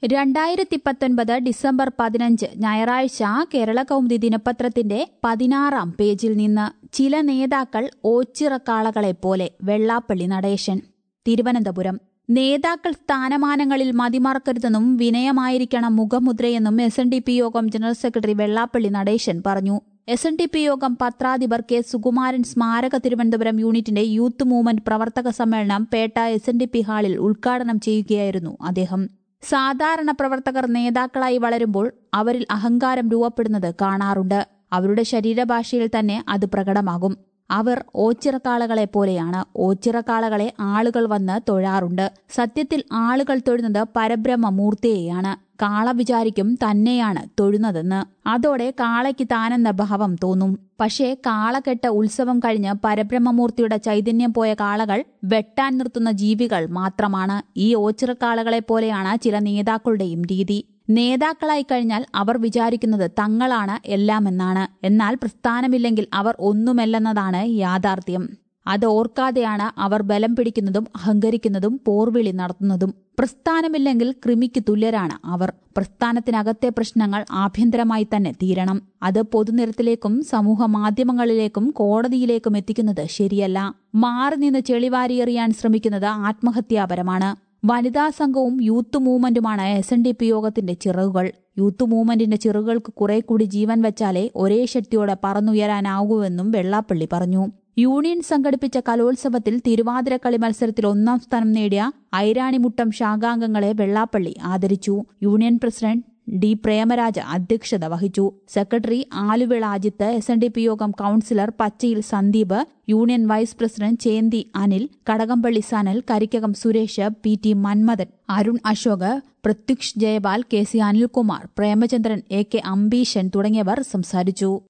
2019 December 15 ഞായറാഴ്ച കേരളകൗമുദി ദിനപത്രത്തിന്റെ 16-ാം പേജിൽ നിന്ന് ചില നേതാക്കൾ ഓച്ചിറക്കാളകളെപ്പോലെ വെള്ളാപ്പള്ളി നടേശൻ. തിരുവനന്തപുരം. നേതാക്കൾ സ്ഥാനമാനങ്ങളിൽ മതിമറക്കരുതെന്നും വിനയമായിരിക്കണം മുഖമുദ്രയെന്നും SNDP യോഗം ജനറൽ സെക്രട്ടറി വെള്ളാപ്പള്ളി നടേശൻ പറഞ്ഞു. SNDP യോഗം പത്രാധിപർ കെ സുകുമാരൻ സ്മാരക തിരുവനന്തപുരം യൂണിറ്റിന്റെ യൂത്ത് മൂവ്മെന്റ് പ്രവർത്തക സമ്മേളനം പേട്ട SNDP ഹാളിൽ ഉദ്ഘാടനം ചെയ്യുകയായിരുന്നു അദ്ദേഹം. സാധാരണ പ്രവർത്തകർ നേതാക്കളായി വളരുമ്പോൾ അവരിൽ അഹങ്കാരം രൂപപ്പെടുന്നത് കാണാറുണ്ട്. അവരുടെ ശരീരഭാഷയിൽ തന്നെ അത് പ്രകടമാകും. അവർ ഓച്ചിറക്കാളകളെ പോലെയാണ്. ഓച്ചിറക്കാളകളെ ആളുകൾ വന്ന് തൊഴാറുണ്ട്. സത്യത്തിൽ ആളുകൾ തൊഴുന്നത് പരബ്രഹ്മമൂർത്തിയെയാണ്. കാള വിചാരിക്കും തന്നെയാണ് തൊഴുന്നതെന്ന്. അതോടെ കാളയ്ക്ക് താനെന്ന ഭാവം തോന്നും. പക്ഷേ കാളകെട്ട് ഉത്സവം കഴിഞ്ഞ് പരബ്രഹ്മമൂർത്തിയുടെ ചൈതന്യം പോയ കാളകൾ വെട്ടാൻ നിർത്തുന്ന ജീവികൾ മാത്രമാണ്. ഈ ഓച്ചിറക്കാളകളെ പോലെയാണ് ചില നേതാക്കളുടെയും രീതി. നേതാക്കളായി കഴിഞ്ഞാൽ അവർ വിചാരിക്കുന്നത് തങ്ങളാണ് എല്ലാമെന്നാണ്. എന്നാൽ പ്രസ്ഥാനമില്ലെങ്കിൽ അവർ ഒന്നുമല്ലെന്നതാണ് യാഥാർത്ഥ്യം. അത് ഓർക്കാതെയാണ് അവർ ബലം പിടിക്കുന്നതും അഹങ്കരിക്കുന്നതും പോർവിളി നടത്തുന്നതും. പ്രസ്ഥാനമില്ലെങ്കിൽ കൃമിക്ക് തുല്യരാണ് അവർ. പ്രസ്ഥാനത്തിനകത്തെ പ്രശ്നങ്ങൾ ആഭ്യന്തരമായി തന്നെ തീരണം. അത് പൊതുനിരത്തിലേക്കും സമൂഹ മാധ്യമങ്ങളിലേക്കും കോടതിയിലേക്കും എത്തിക്കുന്നത് ശരിയല്ല. മാറി നിന്ന് ചെളിവാരിയെറിയാൻ ശ്രമിക്കുന്നത് ആത്മഹത്യാപരമാണ്. വനിതാ സംഘവും യൂത്ത് മൂവ്മെന്റുമാണ് SNDP യോഗത്തിന്റെ ചിറകുകൾ. യൂത്ത് മൂവ്മെന്റിന്റെ ചിറകുകൾക്ക് കുറെ കൂടി ജീവൻ വെച്ചാലേ ഒരേ ശക്തിയോടെ പറന്നുയരാനാകൂവെന്നും വെള്ളാപ്പള്ളി പറഞ്ഞു. യൂണിയൻ സംഘടിപ്പിച്ച കലോത്സവത്തിൽ തിരുവാതിരക്കളി മത്സരത്തിൽ 1-ാം സ്ഥാനം നേടിയ ഐരാണിമുട്ടം ശാഖാംഗങ്ങളെ വെള്ളാപ്പള്ളി ആദരിച്ചു. Union president D. പ്രേമരാജ അധ്യക്ഷത വഹിച്ചു. സെക്രട്ടറി ആലുവിള അജിത്ത്, SNDP യോഗം councillor Pachayil Sandeep, union vice president Chenthi Anil, Kadakampally Sanal, Karikkakom Suresh, PT Manmadhan, Arun Ashok, Pratyush Jayapal, KC Anilkumar, Premachandran, AK Ambeeshan തുടങ്ങിയവർ സംസാരിച്ചു.